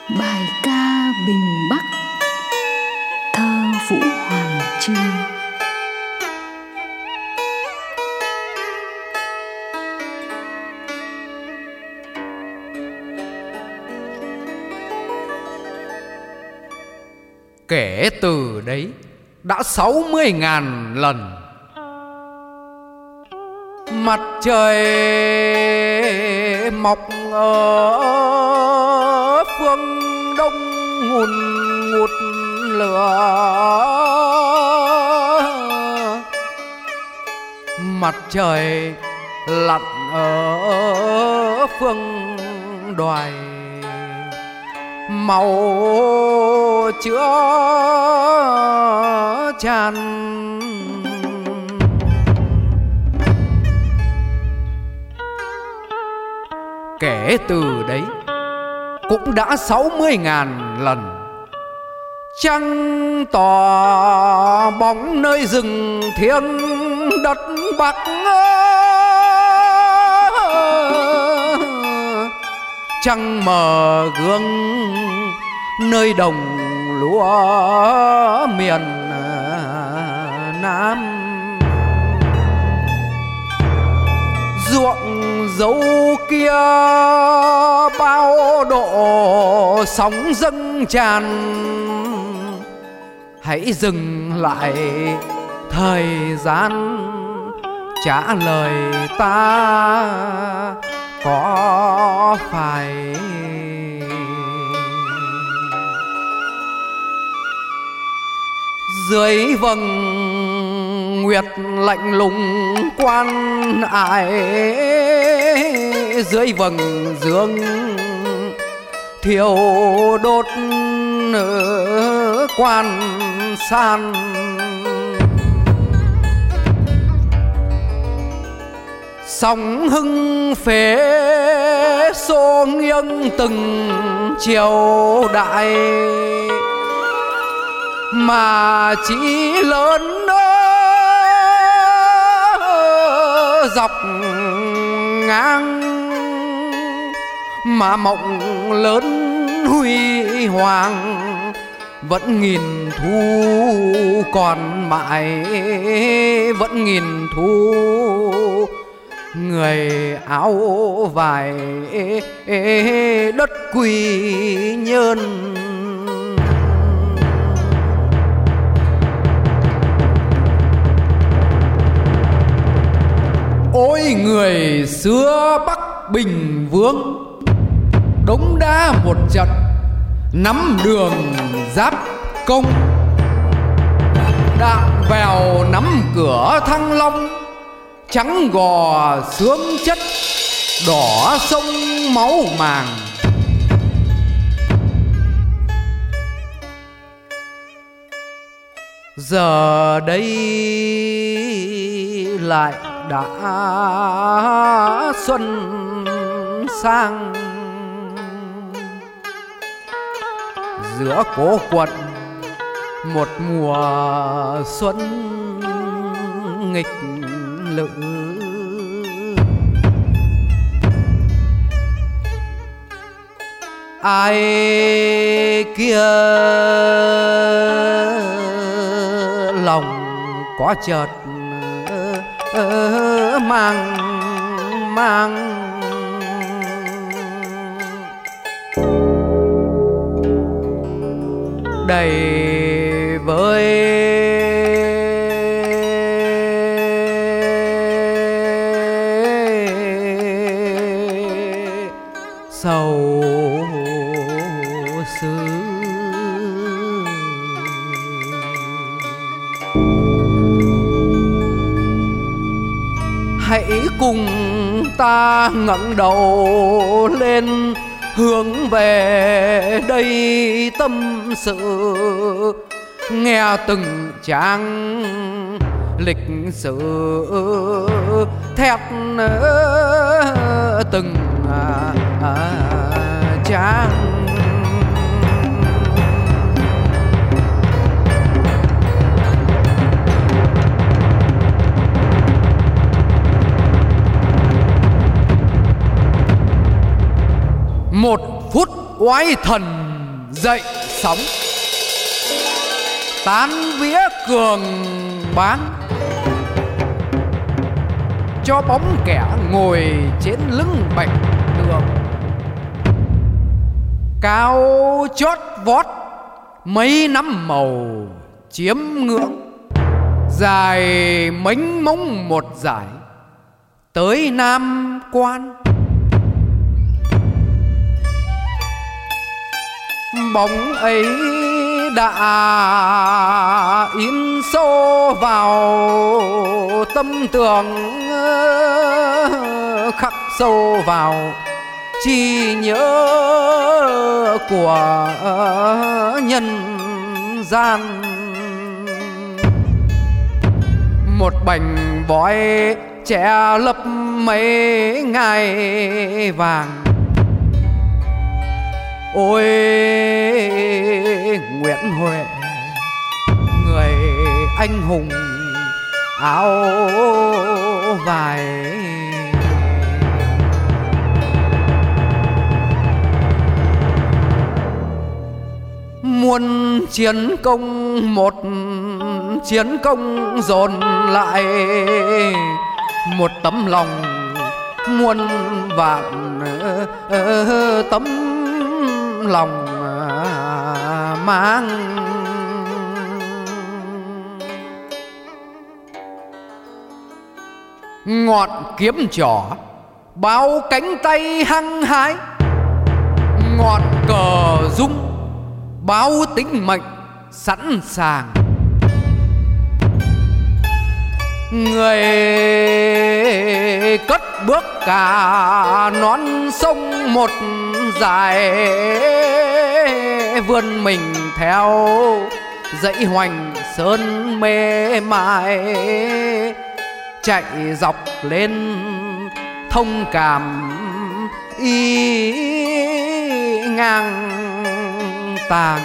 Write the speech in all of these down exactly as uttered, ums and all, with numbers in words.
Bài ca Bình Bắc, thơ Vũ Hoàng Chương. Kể từ đấy đã sáu mươi ngàn lần, mặt trời mọc ở phương đông ngùn ngụt lửa, mặt trời lặn ở phương đoài, màu chữa chan. Kể từ đấy cũng đã sáu mươi ngàn lần, trăng tỏ bóng nơi rừng thiêng đất Bắc, trăng mờ gương nơi đồng lúa miền Nam. Ruộng dấu kia bao độ sóng dâng tràn, hãy dừng lại thời gian trả lời ta có phải. Dưới vầng nguyệt lạnh lùng quan ải, dưới vầng dương thiêu đốt quan san. Sóng hưng phế xô nghiêng từng triều đại, mà chỉ lớn dọc ngang, mà mộng lớn huy hoàng vẫn nghìn thu còn mãi, vẫn nghìn thu người áo vải đất Quy Nhơn. Ôi người xưa Bắc Bình Vương, đống đa một trận nắm đường giáp công, đạn vèo nắm cửa Thăng Long, trắng gò xương chất đỏ sông máu màng. Giờ đây lại đã xuân sang, giữa cố quận một mùa xuân nghịch lự. Ai kia lòng có chợt mang mang đầy với sầu xứ. Hãy cùng ta ngẩng đầu lên, hướng về đây tâm sự, nghe từng trang lịch sử thét từng trang. Một phút oái thần dậy sóng, tán vía cường báng, cho bóng kẻ ngồi trên lưng bệnh đường. Cao chót vót mấy nắm màu chiếm ngưỡng, dài mênh mông một dải tới Nam Quan. Bóng ấy đã in sâu vào tâm tường, khắc sâu vào trí nhớ của nhân gian. Một bành vói che lấp mấy ngai vàng, ôi Nguyễn Huệ người anh hùng áo vải. Muôn chiến công một chiến công dồn lại, một tấm lòng muôn vạn tấm lòng mang. Ngọn kiếm trỏ bao cánh tay hăng hái, ngọn cờ rung báo tính mệnh sẵn sàng. Người cất bước cả non sông một dài, vươn mình theo dãy hoành sơn mê mải, chạy dọc lên thông cảm y ngang tàng.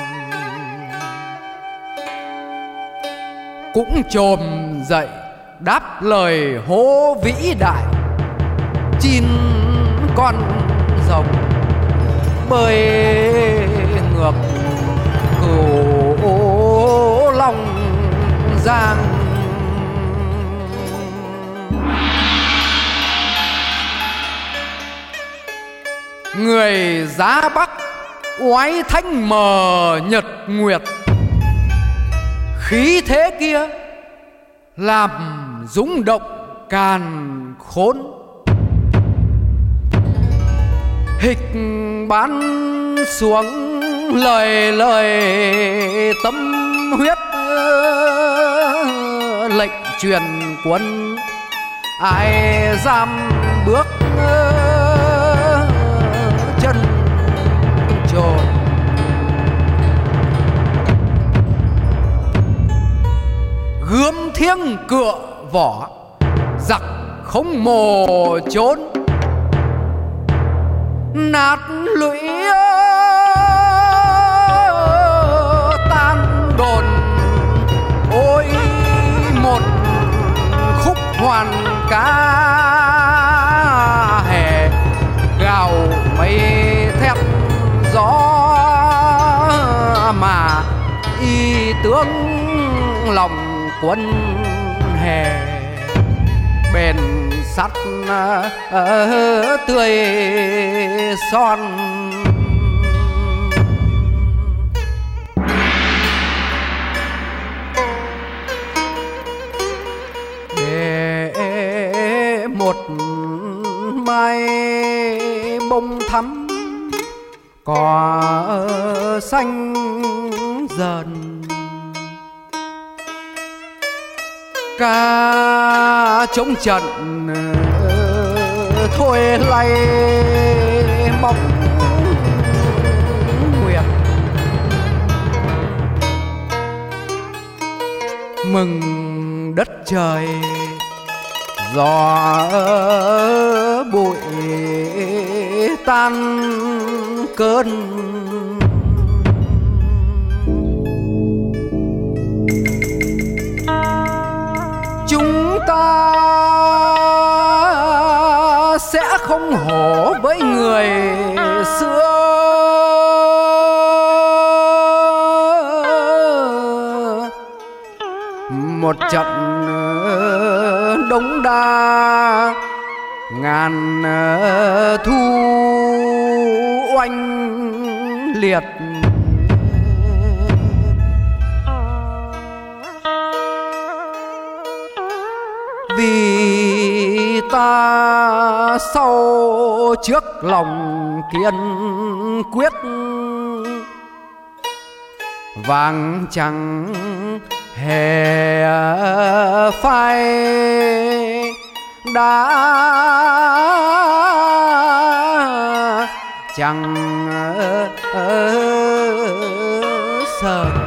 Cũng chồm dậy đáp lời hô vĩ đại, chín con rồng bơi ngược Cửu Long Giang. Người giá Bắc oái thanh mờ nhật nguyệt, khí thế kia làm rung động càn khôn. Hịch bán xuống lời lời tâm huyết, lệnh truyền quân ai dám bước chân trồn. Gươm thiêng cựa vỏ, giặc không mồ trốn. Nát lũy tan đồn, ôi một khúc hoàn ca hè, gào mây thét gió mà y tướng lòng quân hè. Bền sắt uh, tươi son, để một mai bông thắm cỏ xanh dần. Ca chống trận thôi lay bóng nguyệt, mừng đất trời gió bụi tan cơn. Chúng ta sẽ không hổ với người xưa, một trận đống đa ngàn thu oanh liệt. Vì ta sau trước lòng kiên quyết, vàng chẳng hề phai đá, chẳng sờn.